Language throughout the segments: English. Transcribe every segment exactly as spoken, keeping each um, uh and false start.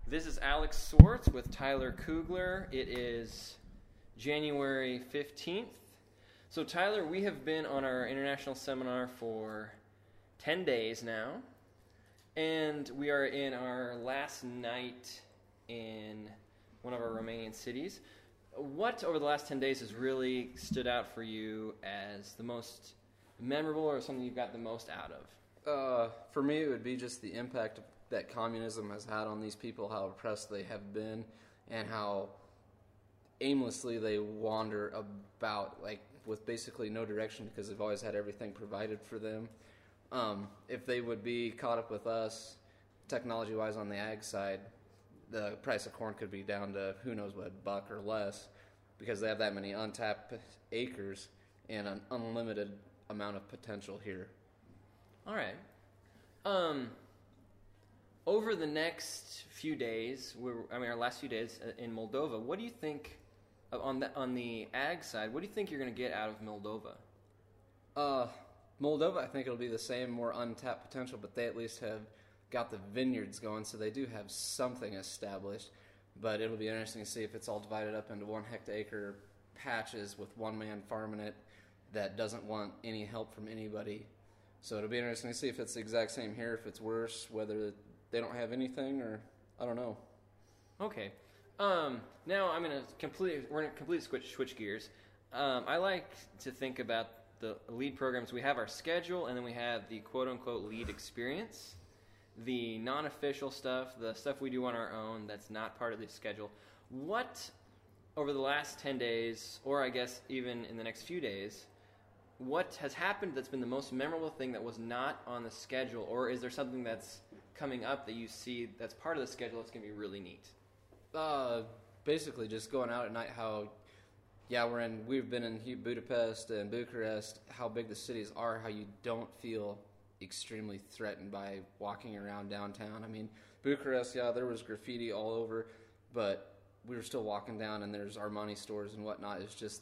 This is Alex Swartz with Tyler Kugler. It is January fifteenth. So Tyler, we have been on our international seminar for ten days now, and we are in our last night in one of our Romanian cities. What over the last ten days has really stood out for you as the most memorable or something you've got the most out of? Uh, for me, it would be just the impact that communism has had on these people, how oppressed they have been, and how aimlessly they wander about, like, with basically no direction because they've always had everything provided for them. Um, if they would be caught up with us, technology-wise on the ag side, the price of corn could be down to who knows what, buck or less, because they have that many untapped acres and an unlimited amount of potential here. All right. Um, over the next few days, we're, I mean, our last few days in Moldova, what do you think on the on the ag side? What do you think you're going to get out of Moldova? Uh, Moldova, I think it'll be the same, more untapped potential, but they at least have got the vineyards going, so they do have something established. But it'll be interesting to see if it's all divided up into one hectare patches with one man farming it that doesn't want any help from anybody. So it'll be interesting to see if it's the exact same here, if it's worse, whether they don't have anything, or I don't know. Okay. Um, now I'm gonna completely we're gonna completely switch switch gears. Um, I like to think about the lead programs. We have our schedule, and then we have the quote unquote lead experience, the non-official stuff, the stuff we do on our own that's not part of the schedule. What over the last ten days, or I guess even in the next few days, what has happened that's been the most memorable thing that was not on the schedule, or is there something that's coming up that you see that's part of the schedule that's going to be really neat? Uh, basically just going out at night, how, yeah, we're in, we've been in Budapest and Bucharest, how big the cities are, how you don't feel extremely threatened by walking around downtown. I mean, Bucharest, yeah, there was graffiti all over, but we were still walking down and there's Armani stores and whatnot. It's just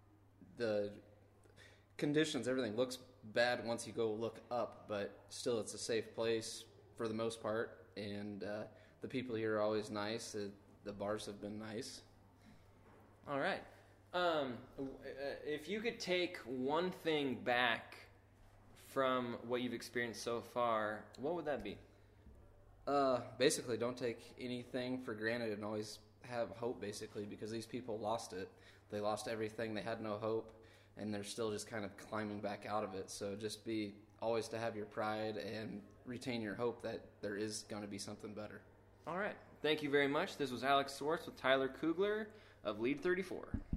the conditions, everything looks bad once you go look up, but still it's a safe place for the most part, and uh, the people here are always nice. Uh, the bars have been nice. All right. Um, if you could take one thing back from what you've experienced so far, what would that be? Uh, basically, don't take anything for granted and always have hope, basically, because these people lost it. They lost everything. They had no hope, and they're still just kind of climbing back out of it. So just be always to have your pride and retain your hope that there is going to be something better. All right. Thank you very much. This was Alex Swartz with Tyler Kugler of Lead thirty-four.